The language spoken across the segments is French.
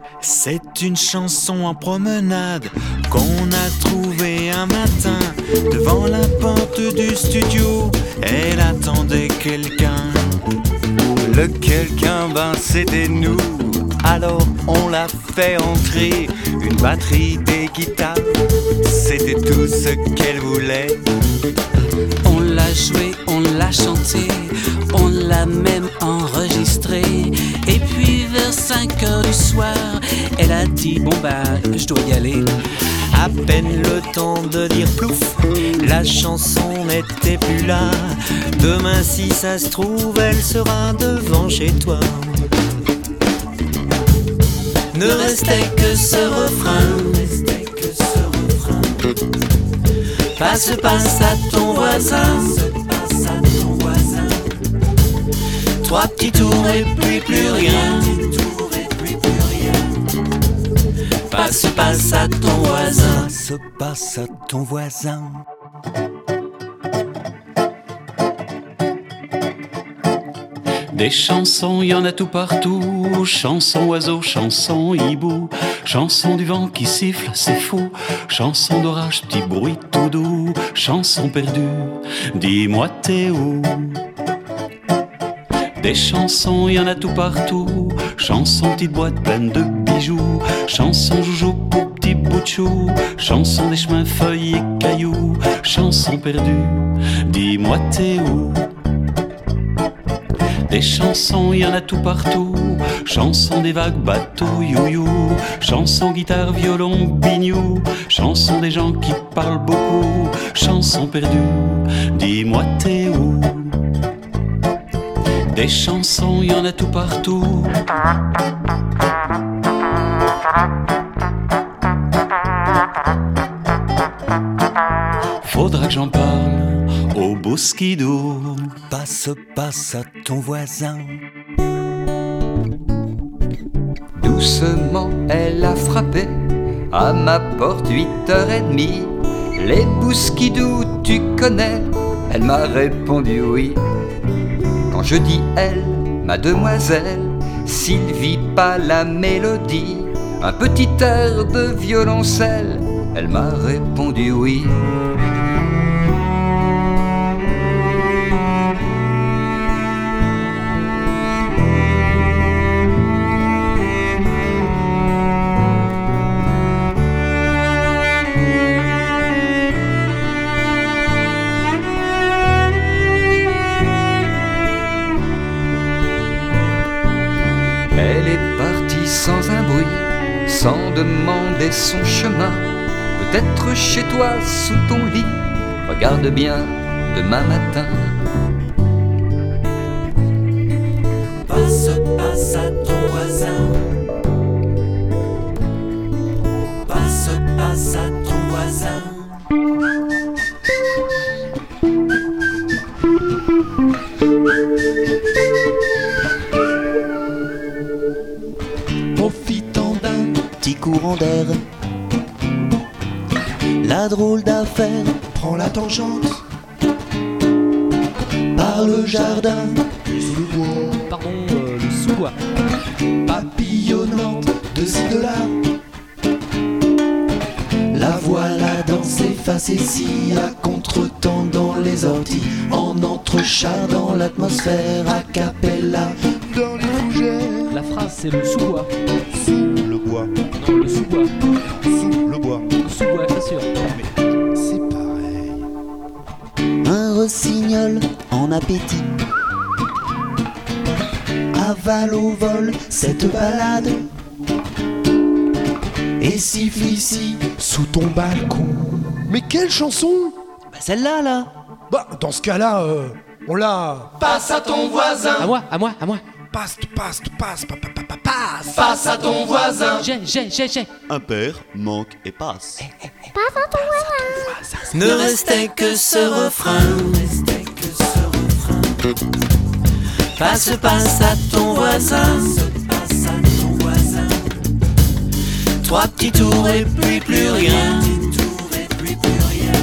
C'est une chanson en promenade qu'on a trouvée un matin devant la porte du studio. Elle attendait quelqu'un. Le quelqu'un, ben c'était nous. Alors on l'a fait entrer. Une batterie, des guitares, c'était tout ce qu'elle voulait. On l'a joué, on l'a chanté, on l'a même enregistré. Et puis vers 5h du soir, elle a dit bon bah je dois y aller. À peine le temps de dire plouf, la chanson n'était plus là. Demain si ça se trouve, elle sera devant chez toi. Ne restait que ce refrain. Passe, passe à ton voisin. Trois petits tours et puis plus rien. Passe, passe à ton voisin. Passe, passe à ton voisin. Des chansons, y en a tout partout. Chansons oiseaux, chansons hibou. Chansons du vent qui siffle, c'est fou. Chansons d'orage, petit bruit tout doux. Chansons perdues, dis-moi t'es où? Des chansons, y en a tout partout. Chansons petites boîtes pleines de bijoux. Chansons joujou pour petits bouts de chou. Chansons des chemins feuilles et cailloux. Chansons perdues, dis-moi t'es où? Des chansons, y en a tout partout. Chansons des vagues, bateaux, you-you. Chansons, guitare, violon, biniou. Chansons des gens qui parlent beaucoup. Chansons perdues, dis-moi t'es où? Des chansons, y en a tout partout. Faudra que j'en parle au Bousquidou. Passe, passe à ton voisin. Doucement, elle a frappé à ma porte 8h30. Les Bousquidou, tu connais? Elle m'a répondu oui. Quand je dis elle, ma demoiselle, Sylvie, pas la mélodie, un petit air de violoncelle, elle m'a répondu oui. Elle est partie sans un bruit, sans demander son chemin. Peut-être chez toi, sous ton lit, regarde bien demain matin. Passe, passe à ton voisin. Passe, passe à ton voisin. Profitant d'un petit courant d'air, la drôle d'affaire prend la tangente par le jardin, sous le bois, Pardon, le sous-bois. papillonnante de ci de là. La voilà dans ses facéties, à contre-temps dans les orties, en entrechardant l'atmosphère, a cappella dans les fougères. La phrase c'est le sous-bois. Sous le bois, Non, le sous-bois. sous le bois. Le sous-bois, bien sûr. C'est pareil. Un rossignol en appétit avale au vol cette balade et siffle ici sous ton balcon. Mais quelle chanson? Bah celle-là là. Bah, dans ce cas-là, on l'a. Passe à ton voisin. À moi, à moi, à moi. Passe. Passe à ton voisin. J'ai. Impair, manque et passe. Ne restait que ce refrain. Passe, passe à ton voisin. Trois petits tours et puis plus rien.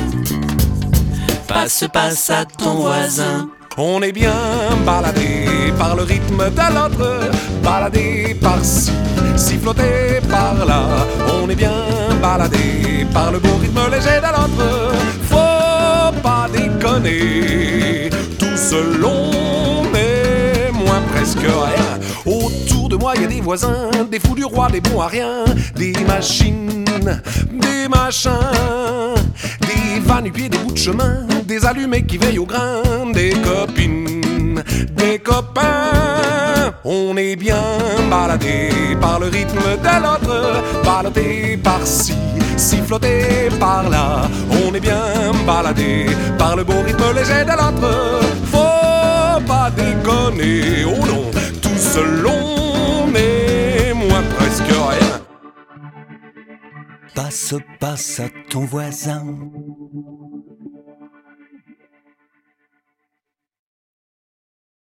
Passe, passe à ton voisin. On est bien baladé par le rythme de l'autre, baladé par-ci, siffloté par-là. On est bien baladé par le beau rythme léger de l'autre. Faut pas déconner, tout seul on est moins presque rien. Autour de moi y a des voisins, des fous du roi, des bons à rien, des machines, des machins, des va-nu-pieds, des bouts de chemin, des allumés qui veillent au grain, des copines, des copains. On est bien baladé par le rythme de l'autre, ballotté par-ci, siffloté par-là. On est bien baladé par le beau rythme léger de l'autre. Faut pas déconner, oh non, tout seul on est moins presque rien. Passe, passe à ton voisin,